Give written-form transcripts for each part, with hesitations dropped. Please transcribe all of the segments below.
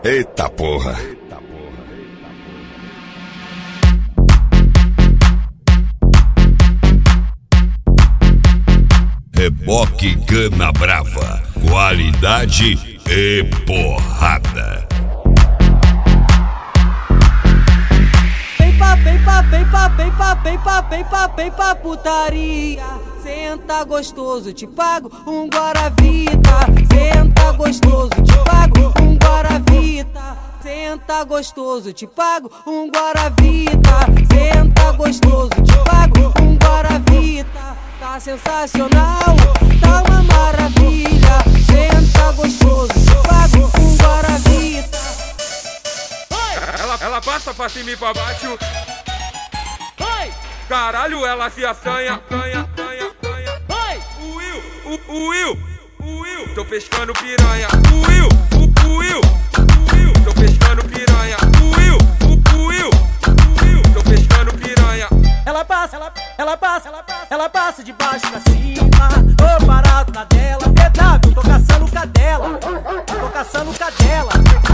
Eita porra. Reboque Cana Brava, qualidade e porrada. Vem pra putaria. Senta gostoso, te pago um Guaravita. Senta gostoso, te pago um Guaravita. Senta gostoso, te pago um Guaravita. Senta gostoso, te pago um Guaravita. Tá sensacional, tá uma maravilha. Senta gostoso, te pago um Guaravita. Ela passa pra cima e pra baixo. Caralho, ela se assanha. O Will, tô pescando piranha. O Will, tô pescando piranha. O Will, tô pescando piranha. Ela passa de baixo pra cima. Tô parado na dela, PW, tô caçando cadela. Tô caçando cadela,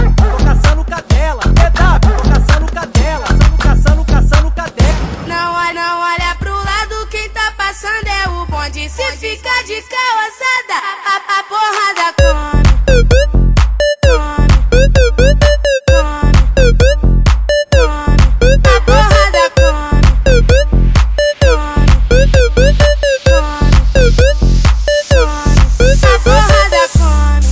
PW, tô caçando cadela. Caçando cadela. Não olha pro lado, quem tá passando é o bonde. Se fica de calçada, a porrada come. A porrada come. A porrada come.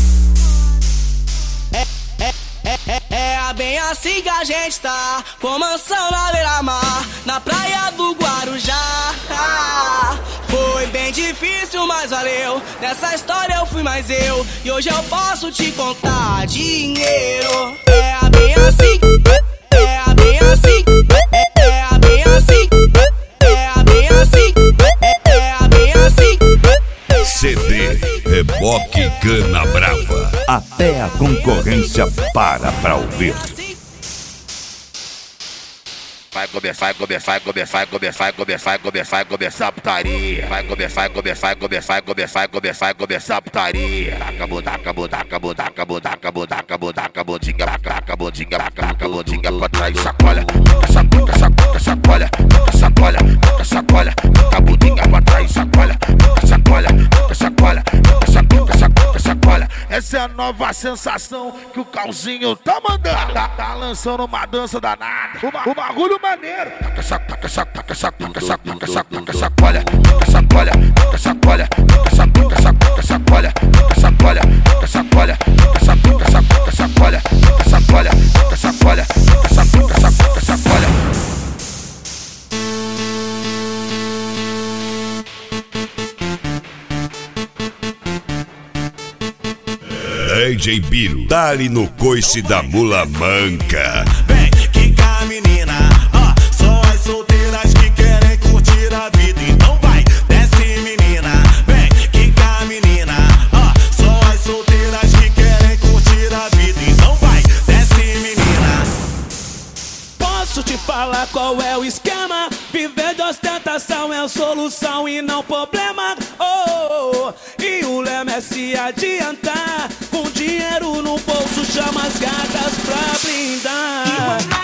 É bem assim que a gente tá, com mansão na beira-mar, na praia do Guarujá. Foi bem difícil, mas valeu. Nessa história eu fui mais eu, e hoje eu posso te contar dinheiro. É bem assim, é bem assim, é bem assim, é bem assim, é bem assim. CD Reboque Cana Brava. Até a concorrência para pra ouvir. Vai começar a putaria. Vai começar a putaria. Acabou, pra trás, sacola. Sacola. Cabudinha pra trás, sacola. Essa é a nova sensação que o Calzinho tá mandando. Tá lançando uma dança danada. O bagulho maneiro. Sacola. DJ Biro, dá-lhe no coice da mula manca. Vem, quica menina, só as solteiras que querem curtir a vida. Então vai, desce menina. Vem, quica menina, só as solteiras que querem curtir a vida. Então vai, desce menina. Posso te falar qual é o esquema? Viver de ostentação é a solução e não problema. E o lema é se adiantar. Com dinheiro no bolso chama as gatas pra brindar.